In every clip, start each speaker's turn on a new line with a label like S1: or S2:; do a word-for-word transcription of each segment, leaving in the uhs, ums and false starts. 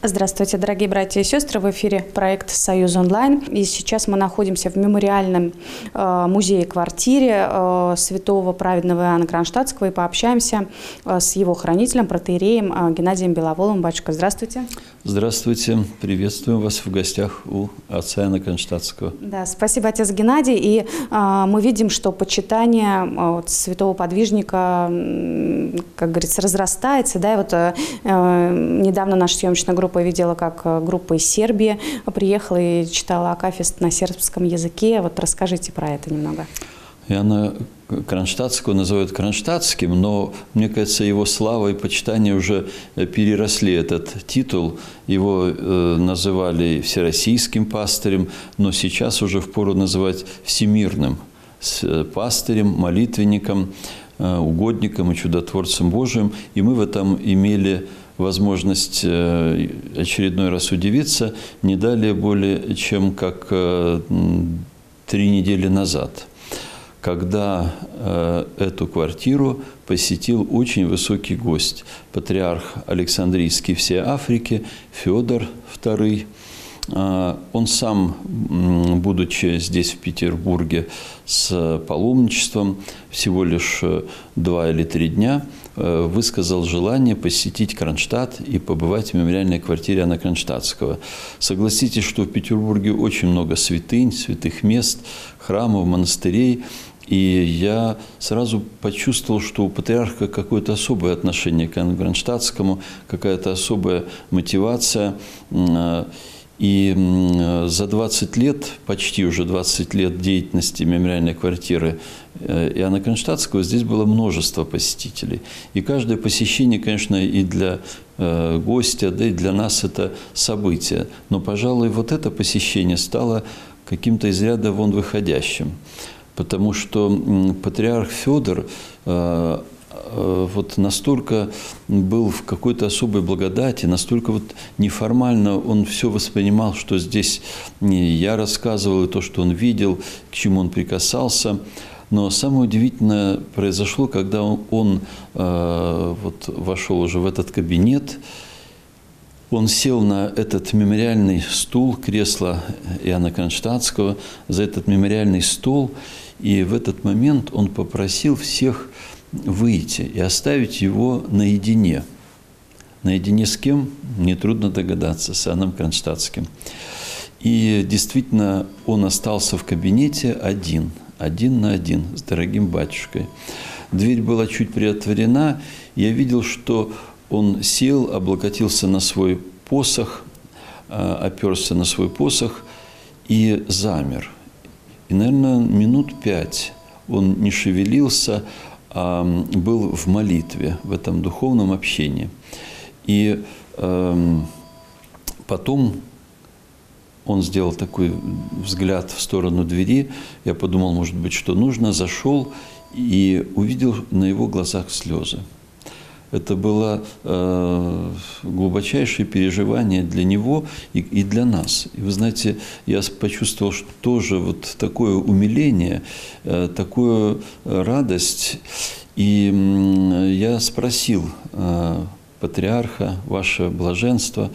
S1: Здравствуйте, дорогие братья и сестры! В эфире проект «Союз онлайн». И сейчас мы находимся в мемориальном э, музее-квартире э, святого праведного Иоанна Кронштадтского и пообщаемся э, с его хранителем, протоиереем э, Геннадием Беловоловым. Батюшка, здравствуйте!
S2: Здравствуйте! Приветствуем вас в гостях у отца Иоанна Кронштадтского.
S1: Да, спасибо, отец Геннадий. И э, мы видим, что почитание э, святого подвижника, э, как говорится, разрастается. Да? И вот э, недавно наша съемочная группа видела, как группа из Сербии приехала и читала акафист на сербском языке. Вот расскажите про это немного.
S2: Иоанна Кронштадтского называют Кронштадтским, но, мне кажется, его слава и почитание уже переросли этот титул. Его э, называли всероссийским пастырем, но сейчас уже впору называть всемирным пастырем, молитвенником, э, угодником и чудотворцем Божиим. И мы в этом имели возможность очередной раз удивиться не далее более чем как три недели назад, когда эту квартиру посетил очень высокий гость, патриарх Александрийский всей Африки Федор второй. Он сам, будучи здесь, в Петербурге, с паломничеством всего лишь два или три дня, высказал желание посетить Кронштадт и побывать в мемориальной квартире Иоанна Кронштадтского. Согласитесь, что в Петербурге очень много святынь, святых мест, храмов, монастырей. И я сразу почувствовал, что у патриарха какое-то особое отношение к Иоанну Кронштадтскому, какая-то особая мотивация. И за двадцать лет, почти уже двадцать лет деятельности мемориальной квартиры Иоанна Кронштадтского здесь было множество посетителей. И каждое посещение, конечно, и для гостя, да и для нас это событие. Но, пожалуй, вот это посещение стало каким-то из ряда вон выходящим. Потому что патриарх Федор вот настолько был в какой-то особой благодати, настолько вот неформально он все воспринимал, что здесь я рассказывал, и то, что он видел, к чему он прикасался. Но самое удивительное произошло, когда он, он э, вот вошел уже в этот кабинет, он сел на этот мемориальный стул, кресло Иоанна Кронштадтского, за этот мемориальный стол, и в этот момент он попросил всех выйти и оставить его наедине. Наедине с кем? Нетрудно догадаться, с Иоанном Кронштадтским. И действительно, он остался в кабинете один, один на один с дорогим батюшкой. Дверь была чуть приотворена, я видел, что он сел, облокотился на свой посох, оперся на свой посох и замер. И, наверное, минут пять он не шевелился, а был в молитве, в этом духовном общении. И э, потом он сделал такой взгляд в сторону двери. Я подумал, может быть, что нужно. Зашел и увидел на его глазах слезы. Это было э, глубочайшее переживание для него и, и для нас. И вы знаете, я почувствовал, что тоже вот такое умиление, э, такую радость. И э, я спросил э, патриарха, ваше блаженство,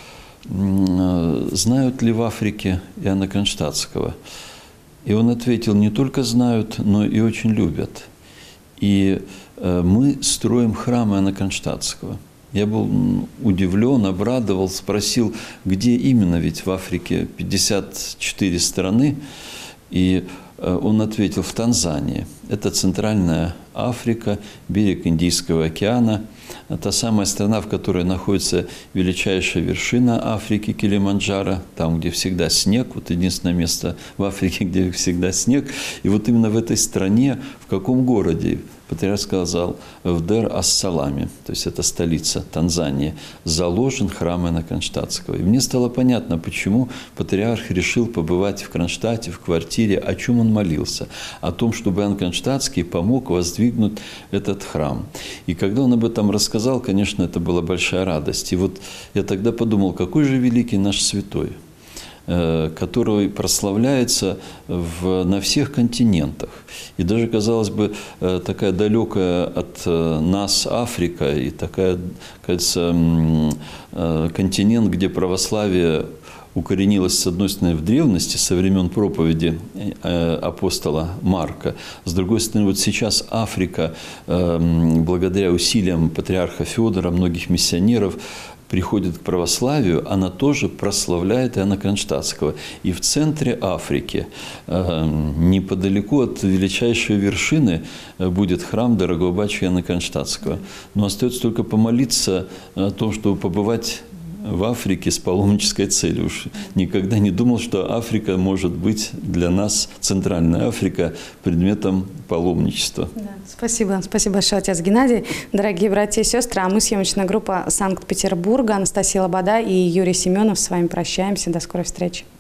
S2: э, знают ли в Африке Иоанна Кронштадтского? И он ответил, не только знают, но и очень любят. И мы строим храм Иоанна Кронштадтского. Я был удивлен, обрадовал, спросил, где именно, ведь в Африке пятьдесят четыре страны. И он ответил, в Танзании. Это Центральная Африка, берег Индийского океана. Та самая страна, в которой находится величайшая вершина Африки, Килиманджаро, там, где всегда снег, вот единственное место в Африке, где всегда снег. И вот именно в этой стране, в каком городе? Патриарх сказал, в Дар-ас-Саламе, то есть это столица Танзании, заложен храм Иоанна Кронштадтского. И мне стало понятно, почему патриарх решил побывать в Кронштадте, в квартире, о чем он молился. О том, чтобы Иоанн Кронштадтский помог воздвигнуть этот храм. И когда он об этом рассказал, конечно, это была большая радость. И вот я тогда подумал, какой же великий наш святой. который прославляется в, на всех континентах. И даже, казалось бы, такая далекая от нас Африка и такая, кажется, континент, где православие укоренилась, с одной стороны, в древности, со времен проповеди апостола Марка. С другой стороны, вот сейчас Африка, благодаря усилиям патриарха Федора, многих миссионеров, приходит к православию, она тоже прославляет Иоанна Кронштадтского. И в центре Африки, неподалеку от величайшей вершины, будет храм дорогого батюшки Иоанна Кронштадтского. Но остается только помолиться о том, чтобы побывать в Африке с паломнической целью. Уж никогда не думал, что Африка может быть для нас, Центральная Африка, предметом паломничества.
S1: Да, спасибо. Спасибо большое, отец Геннадий. Дорогие братья и сестры, а мы, съемочная группа Санкт-Петербурга, Анастасия Лобода и Юрий Семенов, с вами прощаемся. До скорой встречи.